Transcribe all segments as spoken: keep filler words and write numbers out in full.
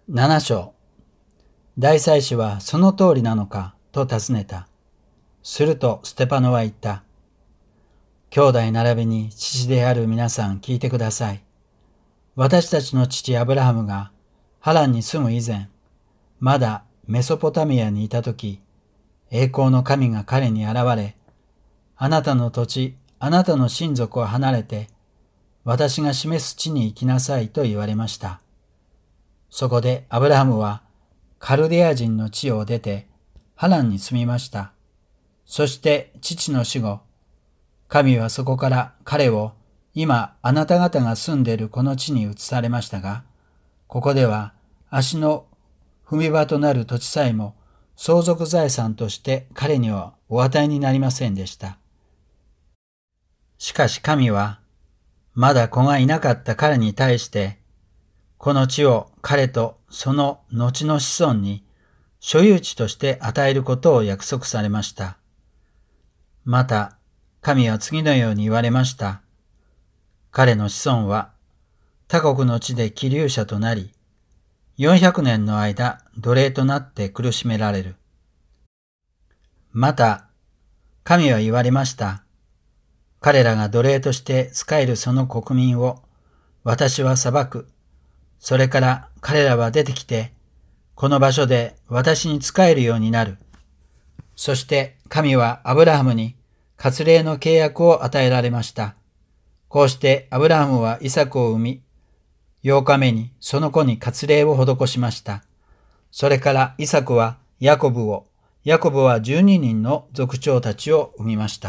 なな章。大祭司はその通りなのかと尋ねた。するとステパノは言った。兄弟並びに父である皆さん聞いてください。私たちの父アブラハムがハランに住む以前、まだメソポタミアにいたとき、栄光の神が彼に現れ、あなたの土地、あなたの親族を離れて、私が示す地に行きなさいと言われました。そこでアブラハムはカルデア人の地を出てハランに住みました。そして父の死後、神はそこから彼を今あなた方が住んでいるこの地に移されましたが、ここでは足の踏み場となる土地さえも相続財産として彼にはお与えになりませんでした。しかし神はまだ子がいなかった彼に対してこの地を彼とその後の子孫に所有地として与えることを約束されました。また、神は次のように言われました。彼の子孫は他国の地で寄留者となり、よんひゃくねんの間奴隷となって苦しめられる。また、神は言われました。彼らが奴隷として仕えるその国民を私は裁く。それから彼らは出てきて、この場所で私に仕えるようになる。そして神はアブラハムに割礼の契約を与えられました。こうしてアブラハムはイサクを産み、ようかめにその子に割礼を施しました。それからイサクはヤコブを、ヤコブはじゅうににんの族長たちを生みました。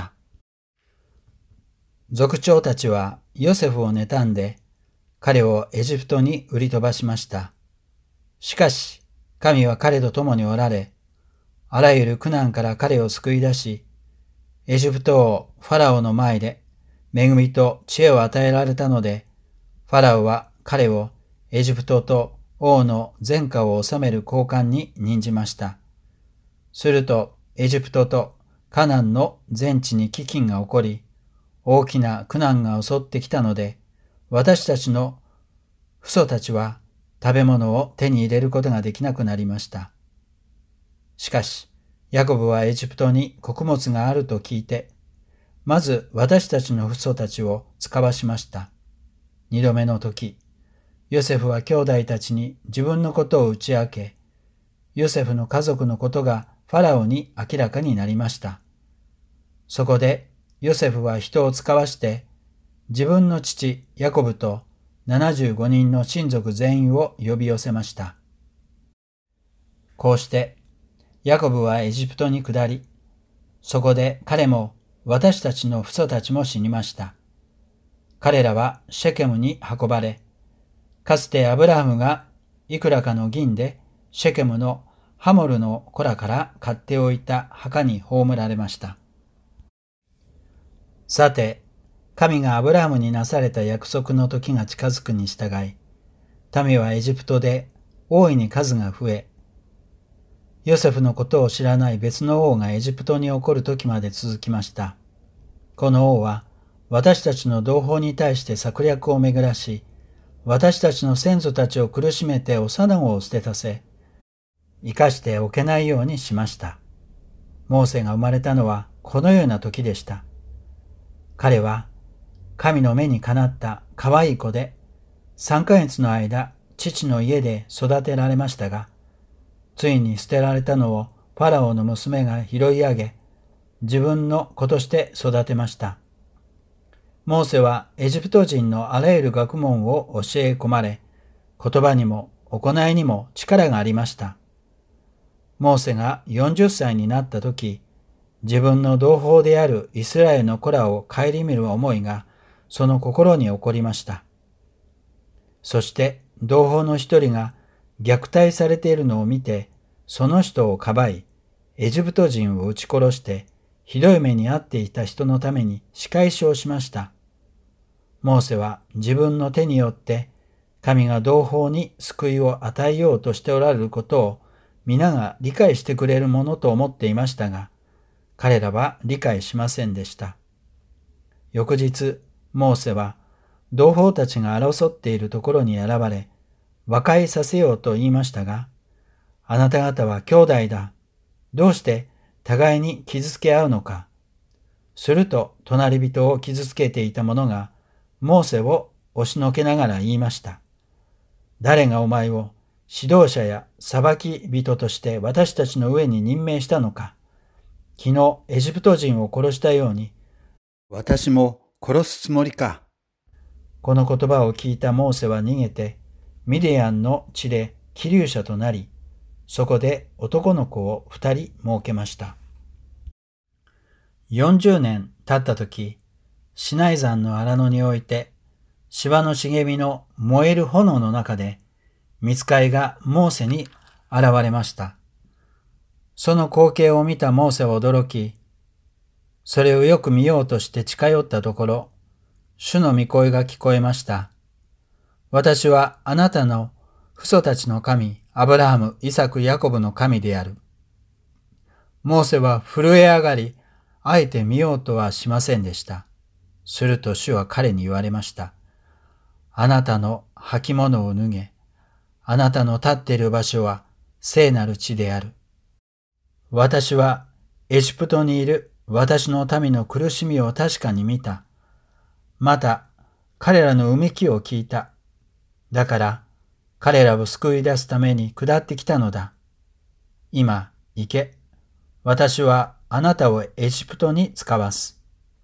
族長たちはヨセフを妬んで、彼をエジプトに売り飛ばしました。しかし、神は彼と共におられ、あらゆる苦難から彼を救い出し、エジプト王ファラオの前で恵みと知恵を与えられたので、ファラオは彼をエジプトと王の全家を治める高官に任じました。すると、エジプトとカナンの全地に飢饉が起こり、大きな苦難が襲ってきたので、私たちの父祖たちは食べ物を手に入れることができなくなりました。しかし、ヤコブはエジプトに穀物があると聞いて、まず私たちの父祖たちを遣わしました。二度目の時、ヨセフは兄弟たちに自分のことを打ち明け、ヨセフの家族のことがファラオに明らかになりました。そこでヨセフは人を遣わして、自分の父ヤコブとななじゅうごにんの親族全員を呼び寄せました。こうしてヤコブはエジプトに下り、そこで彼も私たちの父祖たちも死にました。彼らはシェケムに運ばれ、かつてアブラハムがいくらかの銀でシェケムのハモルの子らから買っておいた墓に葬られました。さて、神がアブラハムになされた約束の時が近づくに従い、民はエジプトで大いに数が増え、ヨセフのことを知らない別の王がエジプトに起こる時まで続きました。この王は私たちの同胞に対して策略を巡らし、私たちの先祖たちを苦しめて幼子を捨てさせ、生かしておけないようにしました。モーセが生まれたのはこのような時でした。彼は神の目にかなった可愛い子で、さんかげつの間父の家で育てられましたが、ついに捨てられたのをファラオの娘が拾い上げ、自分の子として育てました。モーセはエジプト人のあらゆる学問を教え込まれ、言葉にも行いにも力がありました。モーセがよんじゅっさいになった時、自分の同胞であるイスラエルの子らを顧みる思いがその心に起こりました。そして同胞の一人が虐待されているのを見て、その人をかばい、エジプト人を撃ち殺して、ひどい目に遭っていた人のために仕返しをしました。モーセは自分の手によって神が同胞に救いを与えようとしておられることを皆が理解してくれるものと思っていましたが、彼らは理解しませんでした。翌日、モーセは同胞たちが争っているところに現れ、 和解させようと言いましたが、あなた方は兄弟だ。どうして互いに傷つけ合うのか。すると隣人を傷つけていた者がモーセを押しのけながら言いました。誰がお前を指導者や裁き人として私たちの上に任命したのか。昨日エジプト人を殺したように私も殺すつもりか。この言葉を聞いたモーセは逃げてミディアンの地で寄留者となり、そこで男の子を二人設けました。よんじゅうねん経った時、シナイ山の荒野において、芝の茂みの燃える炎の中で、御使いがモーセに現れました。その光景を見たモーセは驚き、それをよく見ようとして近寄ったところ、主の御声が聞こえました。私はあなたの父祖たちの神、アブラハム、イサク、ヤコブの神である。モーセは震え上がり、あえて見ようとはしませんでした。すると主は彼に言われました。あなたの履物を脱げ、あなたの立っている場所は聖なる地である。私はエジプトにいる私の民の苦しみを確かに見た。また彼らのうめきを聞いた。だから彼らを救い出すために下ってきたのだ。今行け。私はあなたをエジプトに使わす。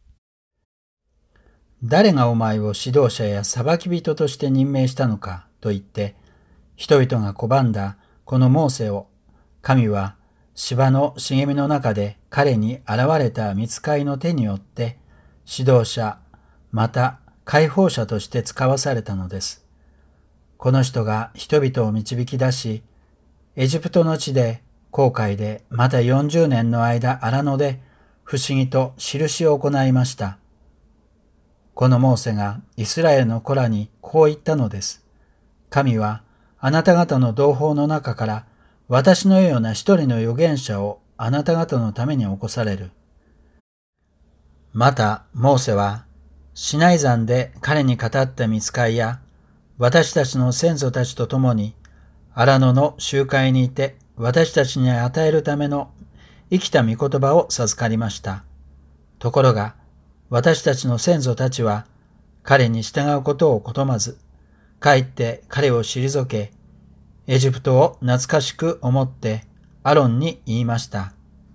誰がお前を指導者や裁き人として任命したのかと言って、人々が拒んだこのモーセを、神は芝の茂みの中で彼に現れた御使いの手によって指導者、また解放者として使わされたのです。この人が人々を導き出し、エジプトの地で航海でまたよんじゅうねんの間荒野で不思議と印を行いました。このモーセがイスラエルの子らにこう言ったのです。神はあなた方の同胞の中から私のような一人の預言者をあなた方のために起こされる。またモーセはシナイ山で彼に語った御使いや私たちの先祖たちと共に荒野の集会にいて私たちに与えるための生きた御言葉を授かりました。ところが私たちの先祖たちは彼に従うことを好まず、かえって彼を退け、エジプトを懐かしく思ってアロンに言いました。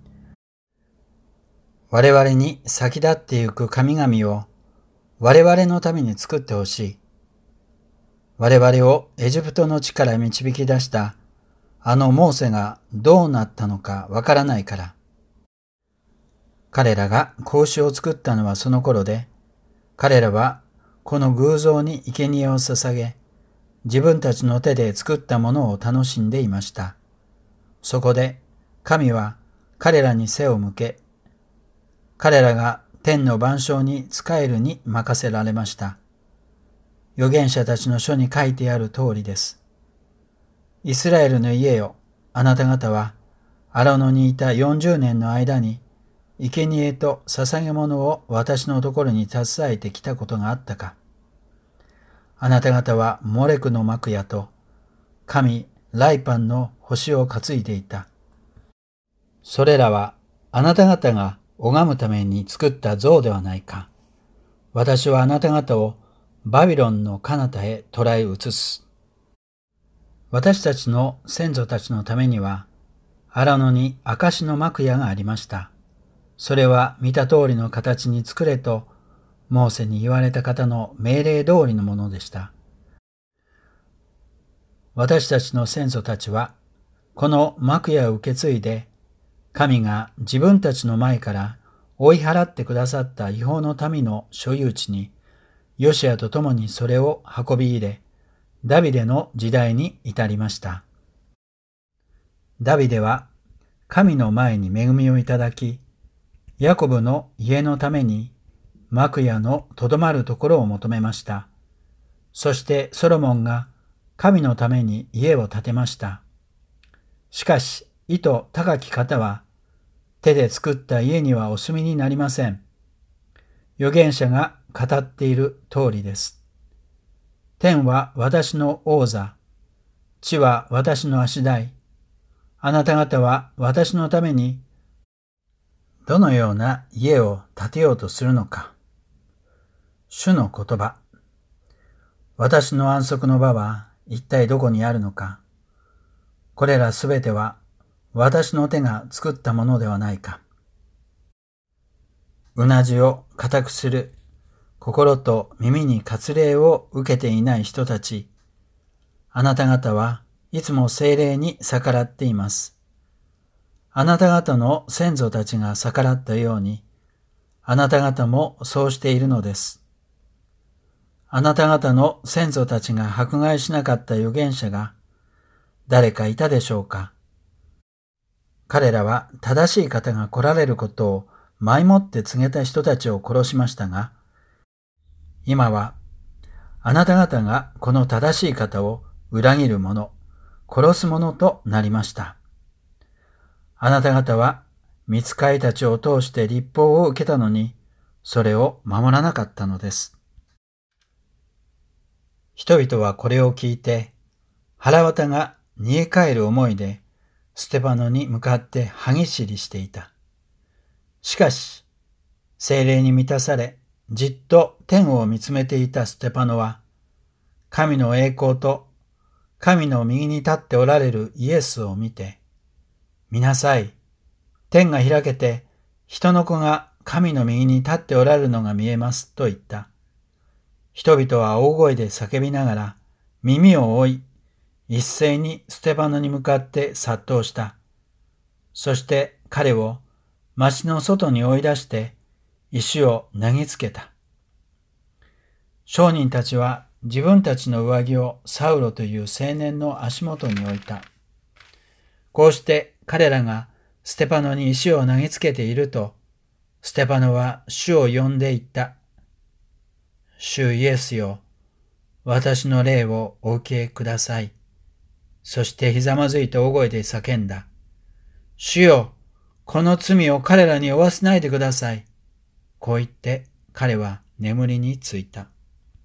我々に先立ってゆく神々を我々のために作ってほしい。我々をエジプトの地から導き出したあのモーセがどうなったのかわからないから。彼らが格子を作ったのはその頃で、彼らはこの偶像に生贄を捧げ、自分たちの手で作ったものを楽しんでいました。そこで神は彼らに背を向け、彼らが天の万象に仕えるに任せられました。預言者たちの書に書いてある通りです。イスラエルの家よ、あなた方は荒野にいたよんじゅうねんの間に生贄と捧げ物を私のところに携えてきたことがあったか。あなた方はモレクの幕屋と神ライパンの星を担いでいた。それらはあなた方が拝むために作った像ではないか。私はあなた方をバビロンの彼方へ捕らえ移す。私たちの先祖たちのためには荒野に証の幕屋がありました。それは見た通りの形に作れとモーセに言われた方の命令通りのものでした。私たちの先祖たちはこの幕屋を受け継いで、神が自分たちの前から追い払ってくださった違法の民の所有地にヨシアと共にそれを運び入れ、ダビデの時代に至りました。ダビデは神の前に恵みをいただき、ヤコブの家のために幕屋のとどまるところを求めました。そしてソロモンが神のために家を建てました。しかし、意図高き方は手で作った家にはお住みになりません。預言者が語っている通りです。天は私の王座、 地は私の足台。あなた方は私のためにどのような家を建てようとするのか。主の言葉。私の安息の場は一体どこにあるのか。これらすべては私の手が作ったものではないか。うなじを固くする心と耳に割礼を受けていない人たち。あなた方はいつも聖霊に逆らっています。あなた方の先祖たちが逆らったように、あなた方もそうしているのです。あなた方の先祖たちが迫害しなかった預言者が誰かいたでしょうか。彼らは正しい方が来られることを前もって告げた人たちを殺しましたが、今はあなた方がこの正しい方を裏切る者、殺す者となりました。あなた方は御使いたちを通して律法を受けたのに、それを守らなかったのです。人々はこれを聞いて、腹渡が煮え返る思いで、ステパノに向かって歯ぎしりしていた。しかし、聖霊に満たされ、じっと天を見つめていたステパノは、神の栄光と神の右に立っておられるイエスを見て、見なさい。天が開けて、人の子が神の右に立っておられるのが見えますと言った。人々は大声で叫びながら、耳を覆い、一斉にステパノに向かって殺到した。そして彼を町の外に追い出して、石を投げつけた。商人たちは自分たちの上着をサウロという青年の足元に置いた。こうして彼らがステパノに石を投げつけていると、ステパノは主を呼んで言った。主イエスよ、私の霊をお受けください。そしてひざまずいて大声で叫んだ。主よ、この罪を彼らに負わせないでください。こう言って彼は眠りについた。